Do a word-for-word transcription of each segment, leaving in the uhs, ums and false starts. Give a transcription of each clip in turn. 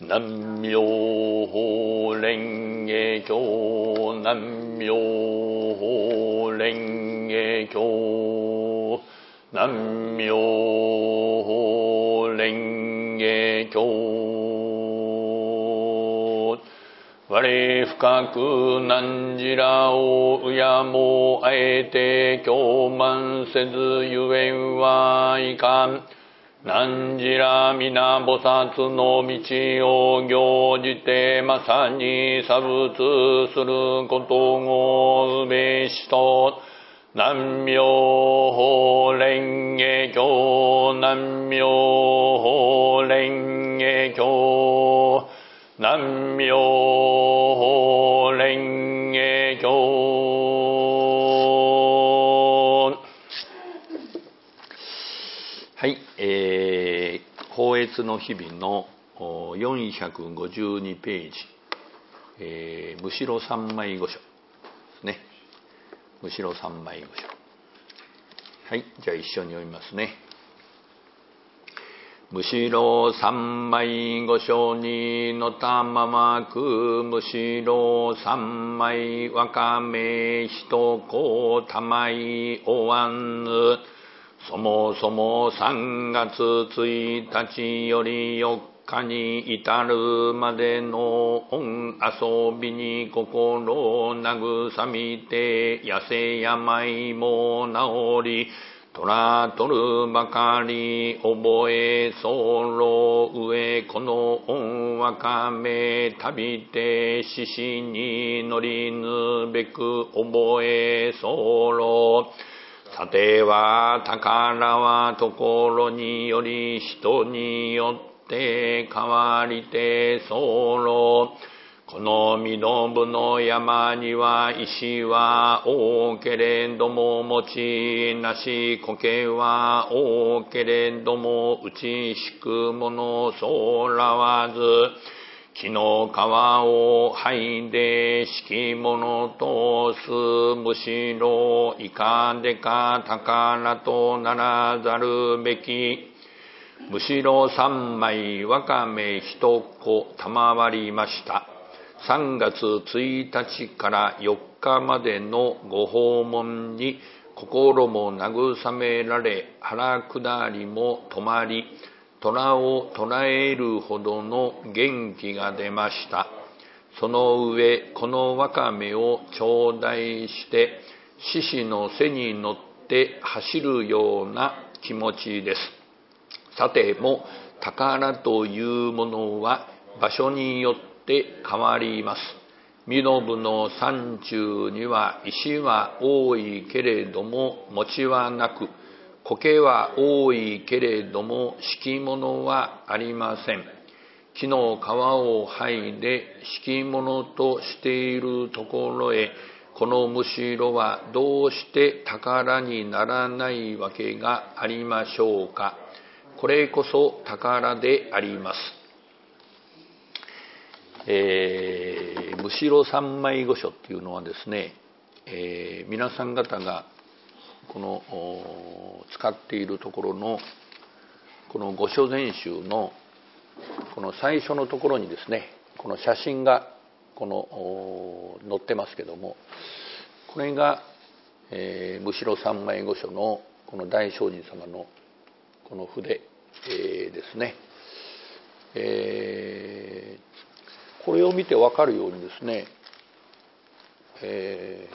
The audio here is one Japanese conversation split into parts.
南無妙法蓮華経。南無妙法蓮華経。南無妙法蓮華経。我深く汝らを敬もうあえて供満せずゆえんはいかん。汝ら皆菩薩の道を行じてまさに作物することをうべしと。南無妙法蓮華経。南無妙法蓮華経。南無妙法蓮華経。はい、えー、法悦の日々のよんひゃくごじゅうにページ、えー、むしろ三昧御所ですね。むしろ三昧御所。はい、じゃあ一緒に読みますね。むしろ三昧御所にのたままく、むしろ三昧わかめひとこたまいおわんぬ。そもそも三月ついたちよりよっかに至るまでの御遊びに心を慰みて、痩せ病も治り、虎取るばかり覚え候上、この御わかめ旅て獅子に乗りぬべく覚え候。さては宝はところにより人によって変わりて候。この身延の山には石は多けれども持ちなし、苔は多けれども打ち引くものそうらわず、木の皮を剥いで敷物とす。むしろいかでか宝とならざるべき。むしろ三枚わかめ一個賜りました。三月ついたちからよっかまでのご訪問に心も慰められ、腹下りも止まり、虎を捕らえるほどの元気が出ました。その上、このわかめを頂戴して、獅子の背に乗って走るような気持ちです。さても、宝というものは場所によって変わります。身延の山中には石は多いけれども餅はなく、苔は多いけれども敷物はありません。木の皮を剥いで敷物としているところへ、このむしろはどうして宝にならないわけがありましょうか。これこそ宝であります。えー、むしろ三昧御所っていうのはですね、えー、皆さん方がこの使っているところのこの御所全集のこの最初のところにですね、この写真がこの載ってますけども、これが、えー、むしろ三昧御所のこの大聖人様のこの筆、えー、ですね、えー、これを見て分かるようにですね、え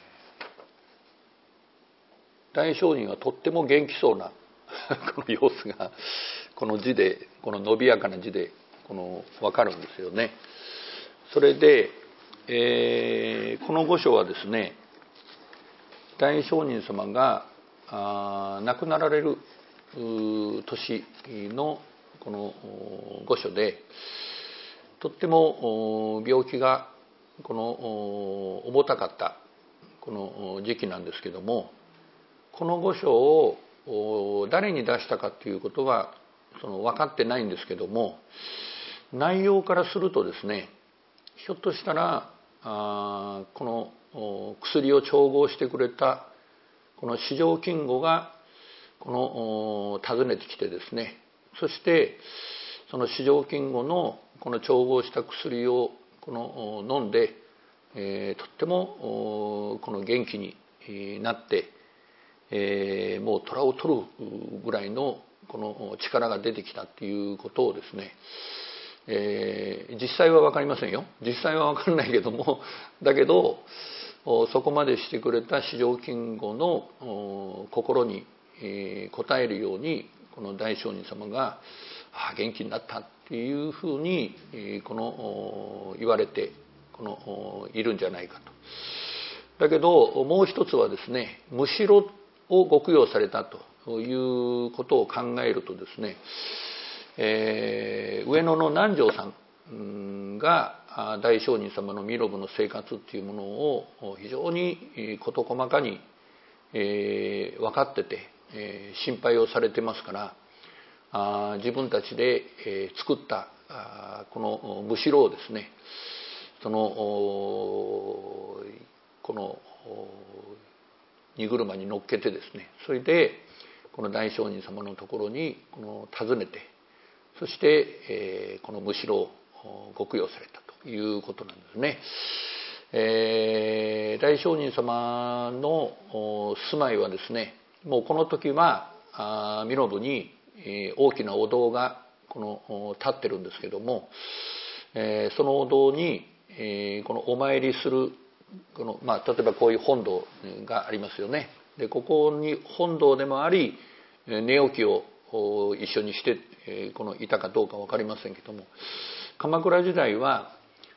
ー、大聖人はとっても元気そうなこの様子がこの字で、この伸びやかな字でこの分かるんですよね。それで、えー、この御所はですね、大聖人様があ亡くなられる年のこの御所で、とっても病気がこの重たかったこの時期なんですけども、この御所を誰に出したかということはその分かってないんですけども、内容からするとですね、ひょっとしたらあこの薬を調合してくれたこの四条金吾がこの訪ねてきてですね、そしてその四条金吾のこの調合した薬をこの飲んで、えー、とってもこの元気になって、えー、もう虎を取るぐらいのこの力が出てきたっていうことをですね、えー、実際は分かりませんよ。実際は分からないけども、だけどそこまでしてくれた四条金吾の心に応えるように、この大聖人様が元気になったっていうふうにこの言われてこのいるんじゃないかと。だけどもう一つはですね、むしろをご供養されたということを考えるとですね、えー、上野の南條さんが大聖人様の弥勒の生活っていうものを非常に事細かに、えー、分かってて、えー、心配をされてますから、あ自分たちで、えー、作ったあこのむしろをですね、そのこの荷車に乗っけてですね、それでこの大聖人様のところにこの訪ねて、そして、えー、このむしろをご供養されたということなんですね。えー、大聖人様の住まいはですね、もうこの時は弥勒に大きなお堂がこの立ってるんですけども、えー、そのお堂に、えー、このお参りするこの、まあ、例えばこういう本堂がありますよね。でここに本堂でもあり、寝起きを一緒にしてこのいたかどうか分かりませんけども、鎌倉時代は、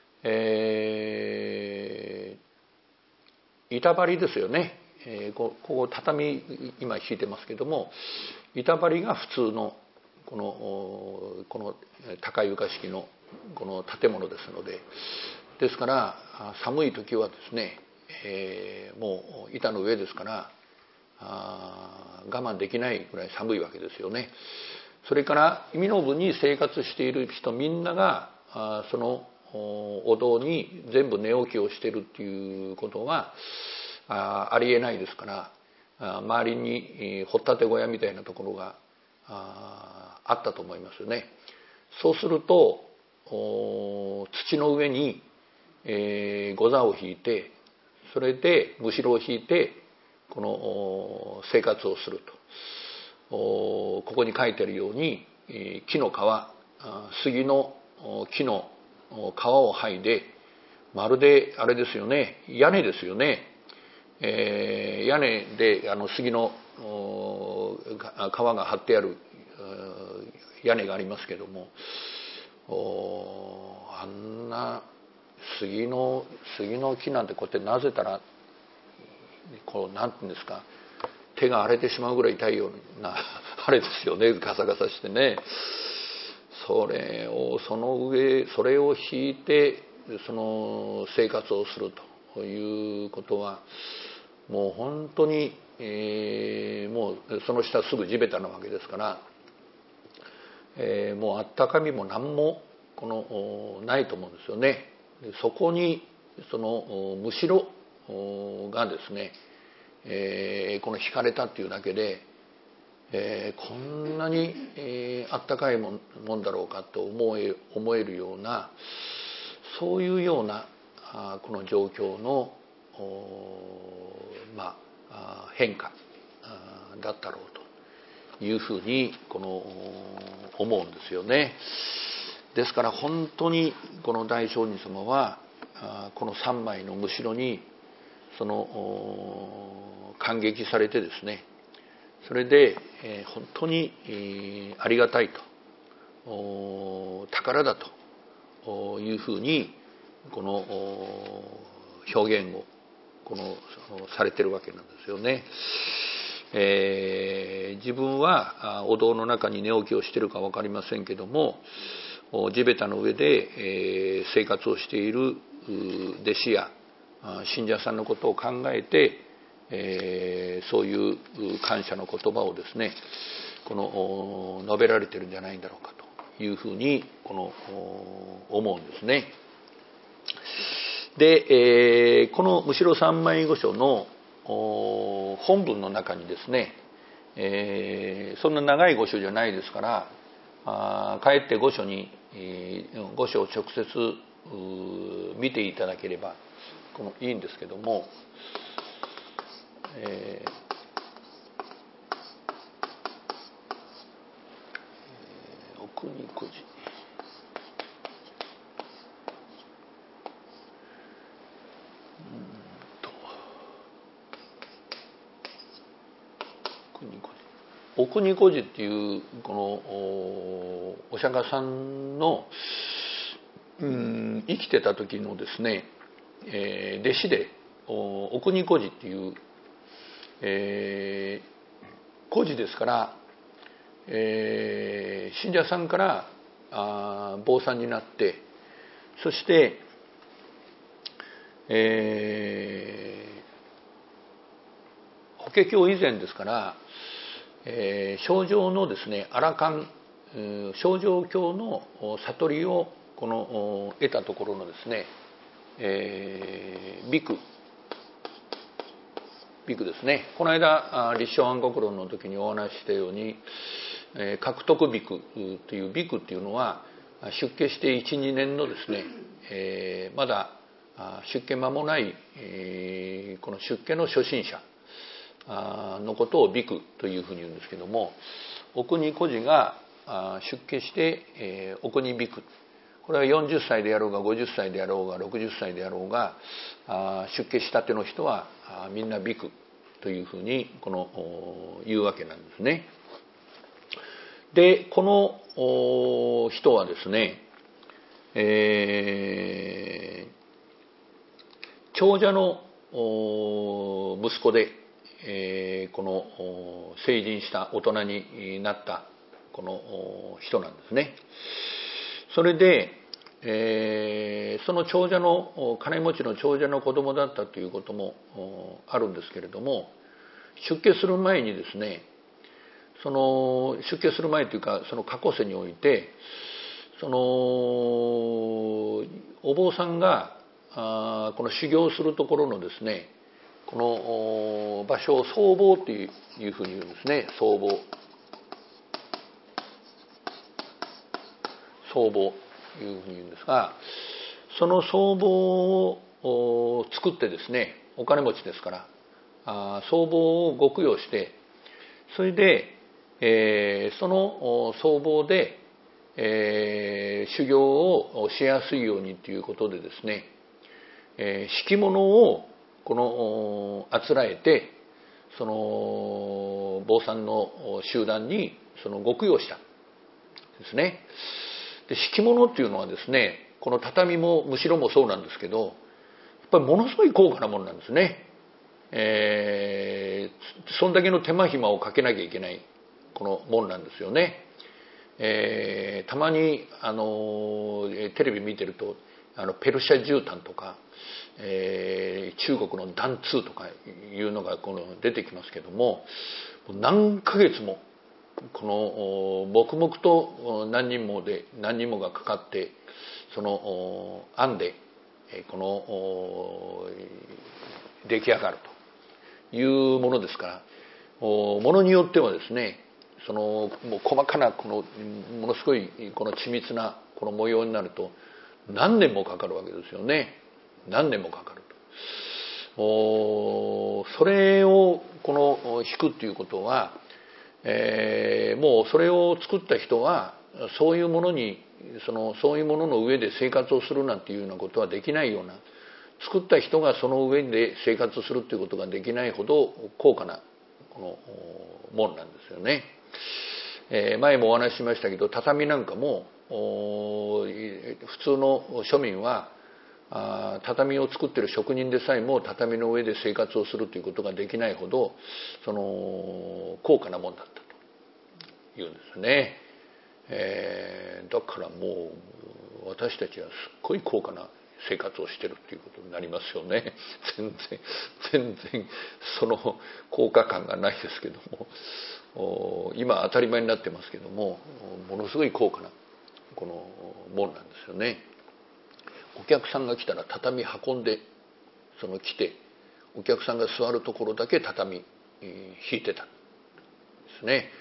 えー、板張りですよね。えー、ここ畳今敷いてますけども、板張りが普通のこのこの高床式のこの建物ですので、ですから寒い時はですね、えー、もう板の上ですからあ我慢できないぐらい寒いわけですよね。それから弥勒に生活している人みんながあそのお堂に全部寝起きをしているっていうことはあありえないですから、あ周りに掘ったて小屋みたいなところが あ, あったと思いますよね。そうすると土の上に、えー、御座を引いて、それでむしろを引いてこの生活をすると。ここに書いてあるように木の皮、杉の木の皮を剥いで、まるであれですよね、屋根ですよね。えー、屋根であの杉の皮が張ってある屋根がありますけども、あんな杉の杉の木なんてこうやってなぜたらこうなんていうんですか、手が荒れてしまうぐらい痛いようなあれですよね、ガサガサしてね。それをその上それを引いてその生活をするということはもう本当に、えー、もうその下すぐ地べたなわけですから、えー、もうあったかみも何もこのないと思うんですよね。そこにそのむしろがですね、えー、この引かれたっていうだけで、えー、こんなに、えー、あったかいもん、もんだろうかと思え、思えるような、そういうようなあこの状況のまあ、変化だったろうというふうにこの思うんですよね。ですから本当にこの大聖人様はこの三枚のむしろにその感激されてですね、それで本当にありがたいと、宝だというふうにこの表現をこのされてるわけなんですよね。えー、自分はお堂の中に寝起きをしているか分かりませんけども、地べたの上で、えー、生活をしている弟子や信者さんのことを考えて、えー、そういう感謝の言葉をですねこの述べられてるんじゃないんだろうかというふうにこの思うんですね。で、えー、このむしろ三枚御所の本文の中にですね、えー、そんな長い御所じゃないですから、 あ帰って御所に御所を直接見ていただければこのいいんですけども、えー、お国故事お国故事っていうこのお釈迦さんの、うん、生きてた時のですね、えー、弟子でお国故事っていう、えー、故事ですから、えー、信者さんからあ坊さんになって、そして、えー、法華経以前ですから、えー、正常のですね、アラカン正常教の悟りをこの得たところのですね、えー、ビクビクですね。この間立正安国論の時にお話ししたように、えー、獲得ビクというビクっていうのは出家して いちにねんのですね、えー、まだ出家間もない、えー、この出家の初心者のことをビクというふうに言うんですけども、お国孤児が出家して、えー、お国ビク、これはよんじゅっさいであろうがごじゅっさいであろうがろくじゅっさいであろうが出家したての人はみんなビクというふうにこの言うわけなんですね。でこの人はですね、えー、長者の息子で、えー、この成人した大人になったこの人なんですね。それで、えー、その長者の金持ちの長者の子供だったということもあるんですけれども、出家する前にですね、その出家する前というかその過去世において、そのお坊さんがあこの修行するところのですね、この場所を僧坊というふうに言うんですね。僧坊僧坊というふうに言うんですが、その僧坊を作ってですね、お金持ちですから僧坊をご供養して、それで、えー、その僧坊で、えー、修行をしやすいようにということでですね、えー、敷物をこのあつらえて、その坊さんの集団にそのご供養したですね。で敷物っていうのはですね、この畳もむしろもそうなんですけど、やっぱりものすごい高価なものなんですね。えー、そんだけの手間暇をかけなきゃいけないこのものなんですよね。えー、たまにあのテレビ見てるとあのペルシャ絨毯とか、えー、中国の緞通とかいうのがこの出てきますけども、何ヶ月もこの黙々と何人もで何人もがかかってその編んでこの出来上がるというものですから、ものによってはですね、そのもう細かなこのものすごいこの緻密なこの模様になると何年もかかるわけですよね。何年もかかると。それをこの引くっていうことは、えー、もうそれを作った人はそういうものにそのそういうものの上で生活をするなんていうようなことはできないような、作った人がその上で生活するっていうことができないほど高価なこのものなんですよね。えー、前もお話ししましたけど、畳なんかも普通の庶民はあ畳を作ってる職人でさえも畳の上で生活をするということができないほどその高価なものだったというんですね。えー、だからもう私たちはすっごい高価な生活をしてるっていうことになりますよね。全然全然その高価感がないですけども、今当たり前になってますけども、ものすごい高価なこのものなんですよね。お客さんが来たら畳運んでその来てお客さんが座るところだけ畳引いてたんですね。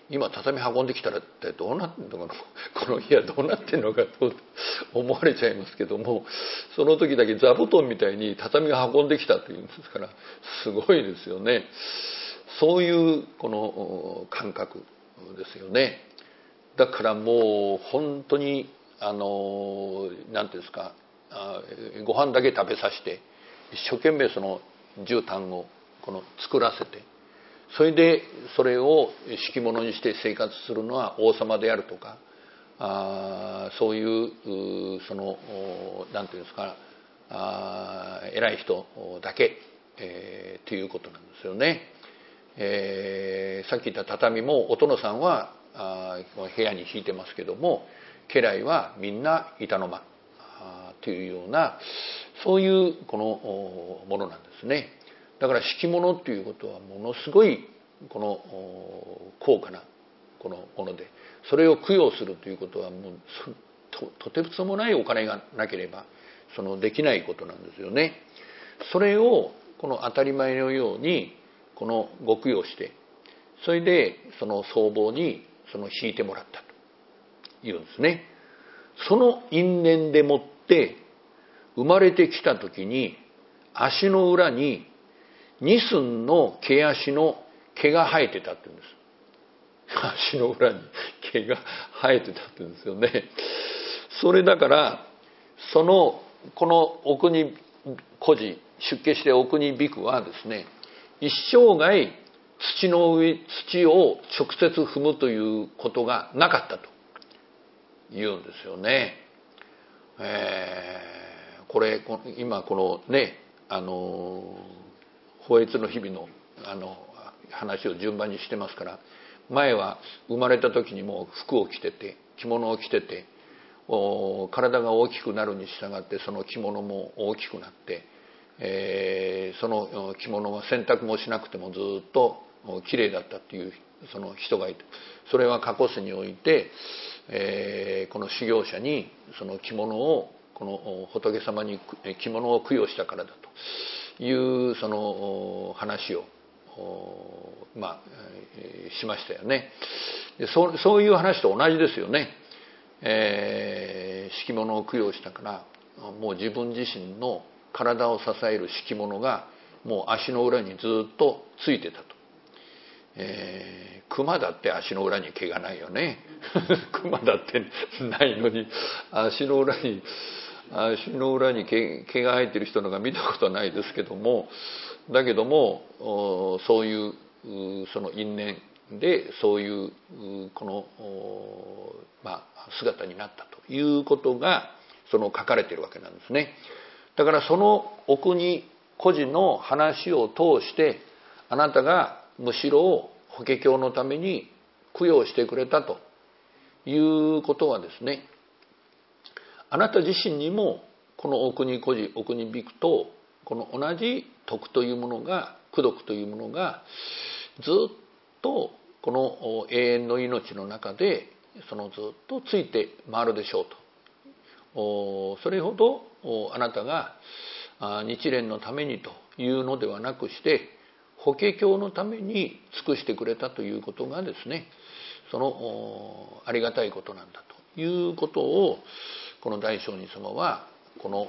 今畳運んできたらってどうなってんのかな、この家はどうなってんのかと思われちゃいますけども、その時だけ座布団みたいに畳が運んできたというんですから、すごいですよね。そういうこの感覚ですよね。だからもう本当にあの何ていうんですか、ご飯だけ食べさせて一生懸命その絨毯をこの作らせて、それでそれを敷物にして生活するのは王様であるとか、あそういうその何ていうんですか、あ偉い人だけ、えー、ということなんですよね。えー、さっき言った畳もお殿さんはあ部屋に敷いてますけども、家来はみんな板の間というような、そういうこのものなんですね。だから敷物っていうことはものすごいこの高価なこのもので、それを供養するということはもう と, とてつもないお金がなければそのできないことなんですよね。それをこの当たり前のようにこのご供養して、それでその僧帽にその敷いてもらったというんですね。その因縁でもって生まれてきた時に足の裏に二寸の毛足の毛が生えてたって言うんです。足の裏に毛が生えてたって言うんですよね。それだからそのこのお国孤児、出家してお国ビクはですね、一生涯土の上土を直接踏むということがなかったと言うんですよね。えー、これ今このね、あの法悦の日々のあの話を順番にしてますから、前は生まれた時にも服を着てて着物を着てて、体が大きくなるに従ってその着物も大きくなって、えー、その着物は洗濯もしなくてもずっときれいだったっていうその人がいて、それは過去世において、えー、この修行者にその着物をこの仏様に着物を供養したからだというその話をまあしましたよね。で そ, そういう話と同じですよね。えー、敷物を供養したからもう自分自身の体を支える敷物がもう足の裏にずっとついてたと。えー、熊だって足の裏に毛がないよね。熊だってないのに足の裏に足の裏に 毛, 毛が生えてる人のが見たことはないですけども、だけどもそういうその因縁でそういうこの、まあ、姿になったということがその書かれているわけなんですね。だからそのお国孤児の話を通してあなたがむしろ法華経のために供養してくれたということはですね、あなた自身にもこのお国孤児お国ビクとこの同じ徳というものが功徳というものがずっとこの永遠の命の中でそのずっとついて回るでしょうと。それほどあなたが日蓮のためにというのではなくして法華経のために尽くしてくれたということがですね、そのありがたいことなんだということをこの大聖人様はこの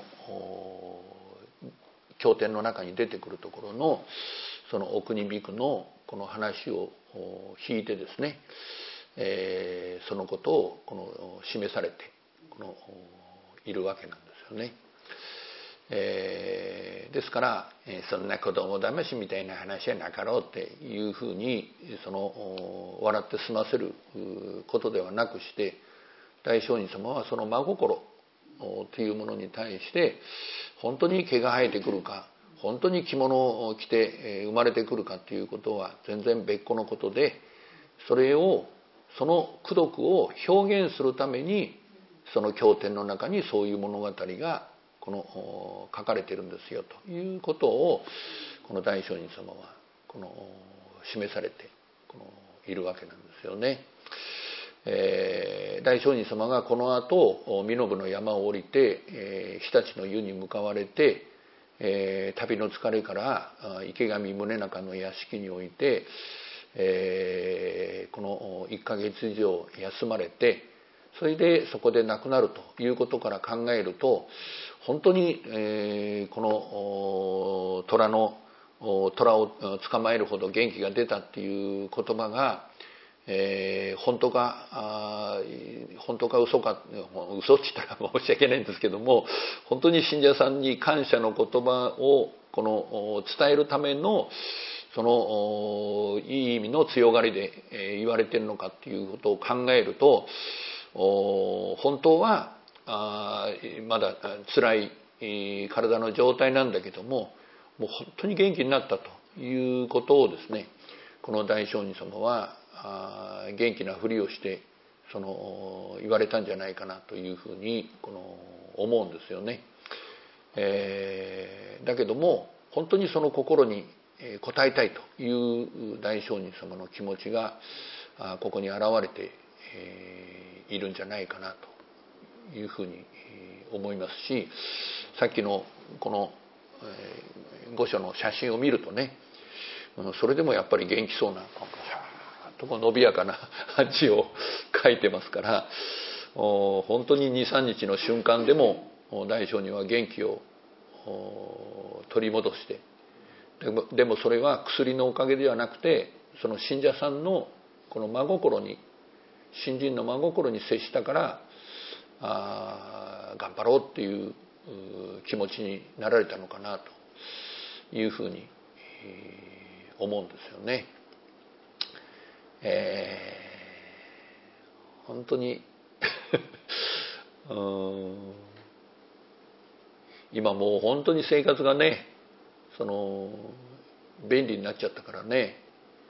経典の中に出てくるところのそのお国ビクのこの話を引いてですね、えー、そのことをこの示されてこのいるわけなんですよね。えー、ですから、えー、そんな子供だましみたいな話はなかろうっていうふうにその笑って済ませることではなくして、大聖人様はその真心というものに対して本当に毛が生えてくるか、本当に着物を着て生まれてくるかということは全然別個のことで、それをその功徳を表現するためにその経典の中にそういう物語がこの書かれているんですよということをこの大聖人様はこの示されてこのいるわけなんですよね。えー、大聖人様がこの後身延の山を降りて、えー、日立の湯に向かわれて、えー、旅の疲れから池上宗仲の屋敷において、 えー、このいっかげつ以上休まれて、それでそこで亡くなるということから考えると、本当に、えー、この虎の虎を捕まえるほど元気が出たっていう言葉が、えー、本当かあ本当か嘘か、嘘って言ったら申し訳ないんですけども、本当に信者さんに感謝の言葉をこの伝えるためのそのいい意味の強がりで言われているのかっていうことを考えると、本当はあまだ辛い体の状態なんだけども、もう本当に元気になったということをですね、この大聖人様は元気なふりをしてその言われたんじゃないかなというふうにこの思うんですよね。えー、だけども本当にその心に応えたいという大聖人様の気持ちがここに現れているんじゃないかなというふうに思いますし、さっきのこの御所の写真を見るとね、それでもやっぱり元気そうなとこ伸びやかな字を書いてますから、本当に にさんにちの瞬間でも大聖人は元気を取り戻して、でも、でもそれは薬のおかげではなくて、その信者さんのこの真心に、信心の真心に接したから、あ頑張ろうっていう気持ちになられたのかなというふうに思うんですよね。えー、本当にうん今もう本当に生活がね、その便利になっちゃったからね、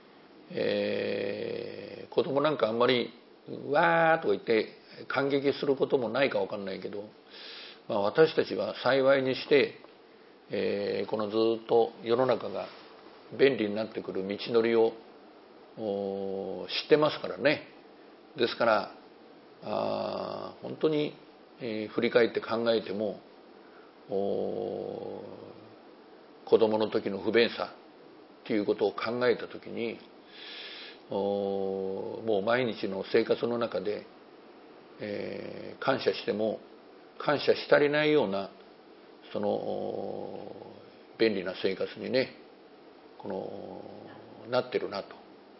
えー、子供なんかあんまりわーとか言って感激することもないか分かんないけど、まあ、私たちは幸いにして、えー、このずっと世の中が便利になってくる道のりを知ってますからね。ですからあ本当に、えー、振り返って考えても子供の時の不便さっていうことを考えた時に、もう毎日の生活の中で、えー、感謝しても感謝し足りないようなその便利な生活にねこのなってるなと。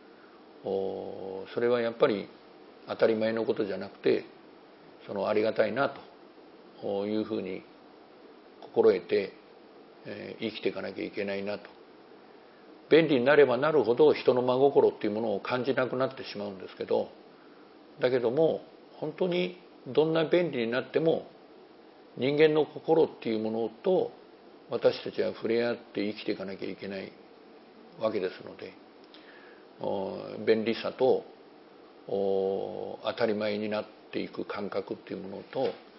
それはやっぱり当たり前のことじゃなくて、そのありがたいなというふうに心得て、えー、生きていかなきゃいけないなと。便利になればなるほど人の真心っていうものを感じなくなってしまうんですけど、だけども本当にどんな便利になっても人間の心っていうものと私たちは触れ合って生きていかなきゃいけないわけですので、便利さと当たり前になっていく感覚っていうもの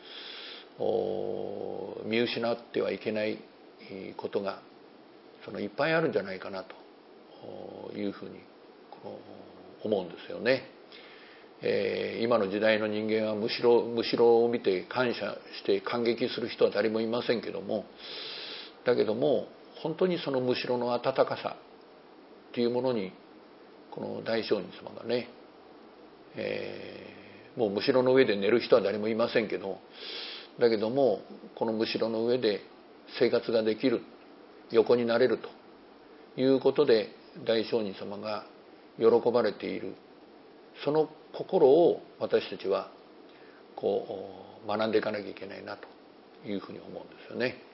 と見失ってはいけないことがそのいっぱいあるんじゃないかなというふうに思うんですよね。えー、今の時代の人間はむしろむしろを見て感謝して感激する人は誰もいませんけども、だけども本当にそのむしろの温かさっていうものにこの大聖人様がね、えー、もうむしろの上で寝る人は誰もいませんけど、だけどもこのむしろの上で生活ができる、横になれるということで大聖人様が喜ばれている、その心を私たちはこう学んでいかなきゃいけないなというふうに思うんですよね。